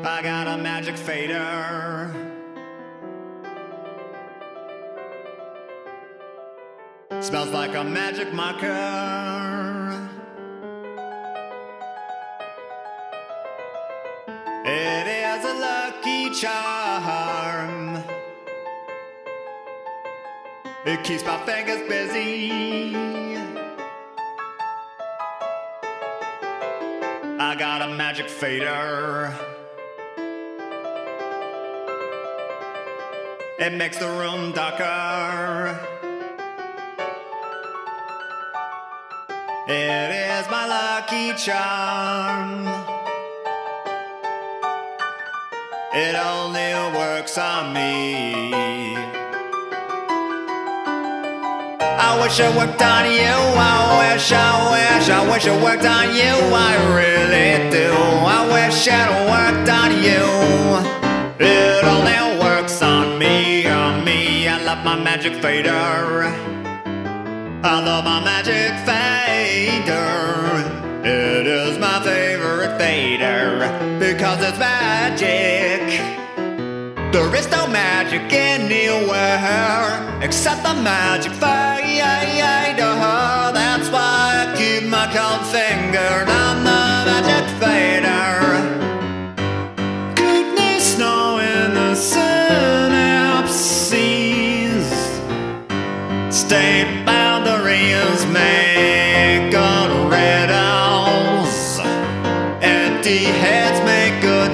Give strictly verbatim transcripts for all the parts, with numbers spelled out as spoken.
I got a magic fader. Smells like a magic marker. It is a lucky charm. It keeps my fingers busy. I got a magic fader. It makes the room darker. It is my lucky charm. It only works on me. I wish it worked on you. I wish, I wish, I wish it worked on you. I really do. I wish it worked on you. It only works on me, on me. I love my magic fader. I love my magic fader. It is my favorite fader because it's magic. There is no magic anywhere except the magic fader. That's why I keep my cold finger on the magic fader. Goodness knowing the synapses, state boundaries make good riddles. Empty heads make good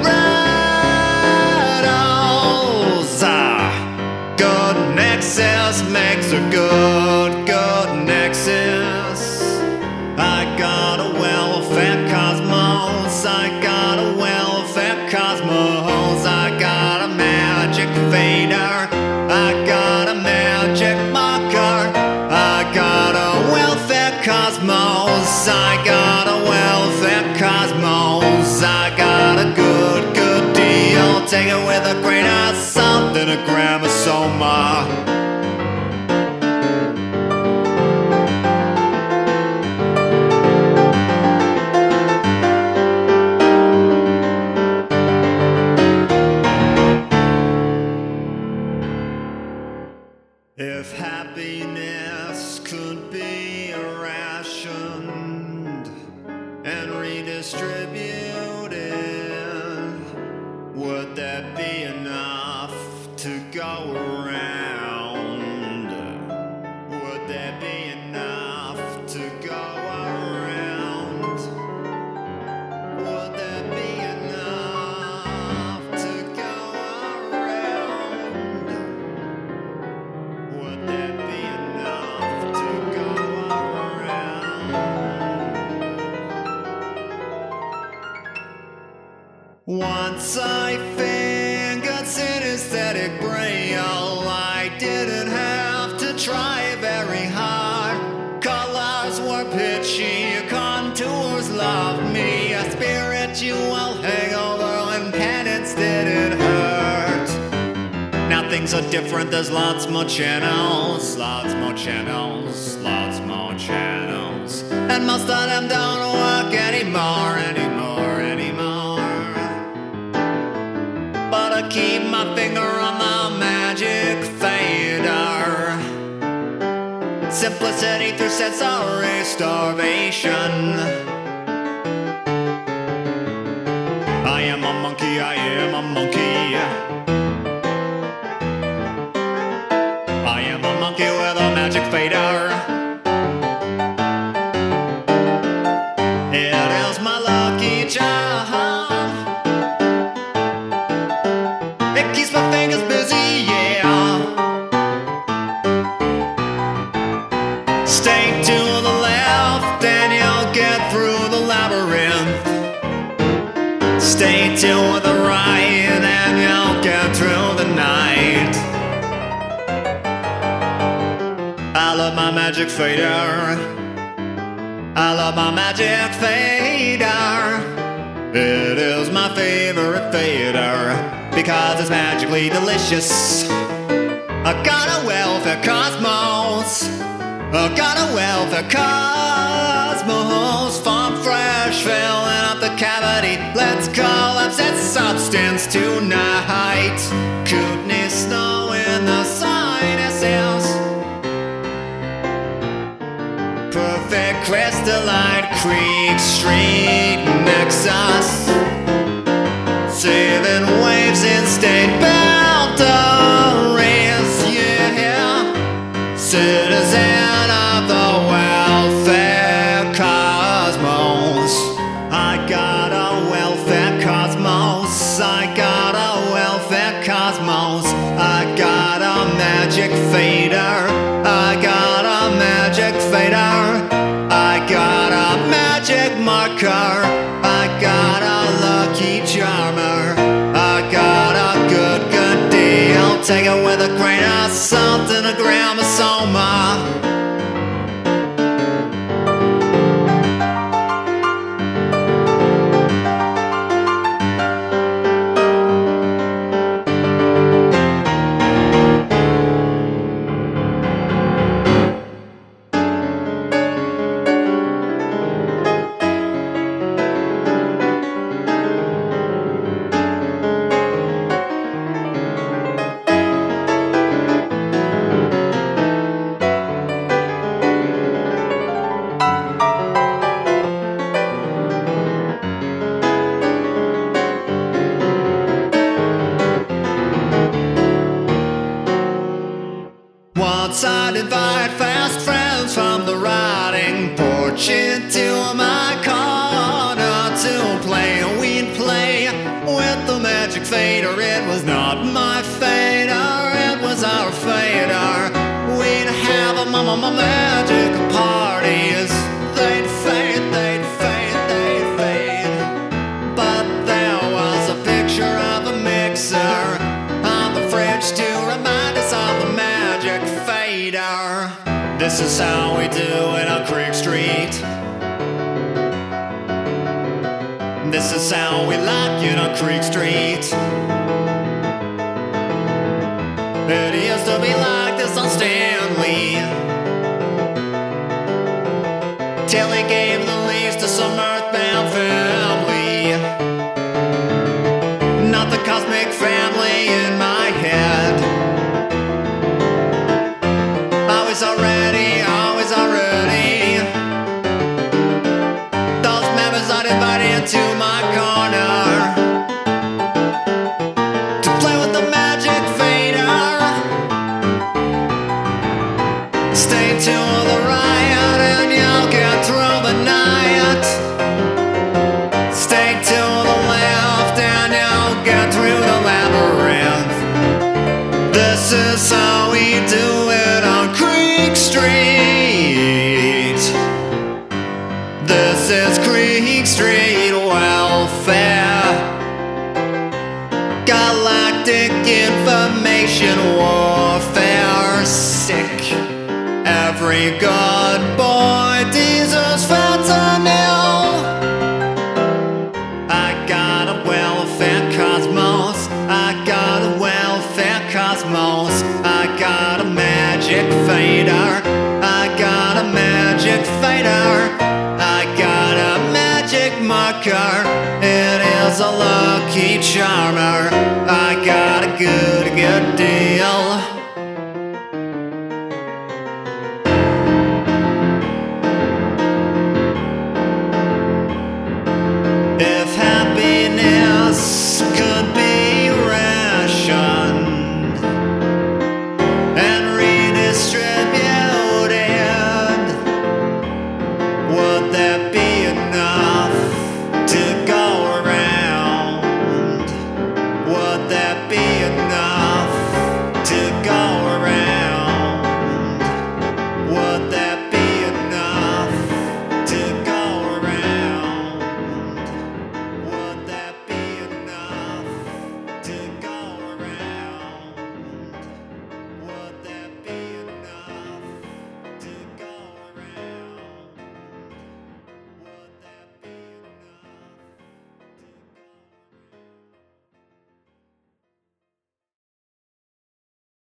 riddles. Good nexus makes a good, good nexus. I got a welfare cosmos. I got a welfare cosmos. I got a magic fader. I got a magic marker. I got a welfare cosmos. I got a welfare cosmos. I got a good, good deal. Take it with a grain of salt and a gram of soma. If happiness could be rationed and redistributed, would that be enough to go around? Would that be enough to go around? Would that be enough to go around? Would that be enough to go around? Once I fingered synesthetic braille, I didn't have to try very hard. Colors were pitchy, contours loved me. A spiritual hangover and penance didn't hurt. Now things are different, there's lots more channels, lots more channels, lots more channels. And most of them don't work anymore, anymore, anymore. But I keep my finger on the magic fader. Simplicity through sensory starvation. I am a monkey, I am a monkey. I am a monkey with a magic fader. It is my lucky charm. It keeps my fingers busy, yeah. Stay to the left and you'll get through the labyrinth. Stay to the right and you'll get through the night. I love my magic fader. I love my magic fader. It is my favorite fader because it's magically delicious. I got a welfare cosmos. I got a welfare cosmos. Farm fresh flesh filling up the cavity. Let's collapse that substance tonight. Kootenai snow in the sinuses. Perfect crystalline Creek Street Nexus. Saving waves in state boundaries, yeah. Citizen of the welfare cosmos. I got a welfare cosmos. I got a welfare cosmos. I got a magic fader. I got a magic fader. I got a magic marker. I got a lucky charmer. I got a good, good deal. Take it with a grain of salt and a gram of soma. Once I'd invite fast friends from the riding porch into my corner to play. We'd play with the magic fader. It was not my fader, it was our fader. We'd have a mama magic parties. They'd fade, they'd fade, they'd fade. But there was a picture of a mixer on the fridge to remind us of the magic fader. This is how we do it on Creek Street. This is how we like it on Creek Street. It used to be like this on Stanley, till he gave the leaves to some earthbound family. Not the cosmic family in my head. Always already, always already. Those members are invited into my corner to play with the magic fader. Stay tuned the riot and you'll get through the night. Stay to the left and you'll get through the labyrinth. This is how we do it on Creek Street. This is Creek Street welfare. Galactic information warfare. Sick. Every good boy deserves fentanyl. I got a welfare cosmos. I got a welfare cosmos. I got a magic fader. I got a magic fader. I got a magic marker. It is a love.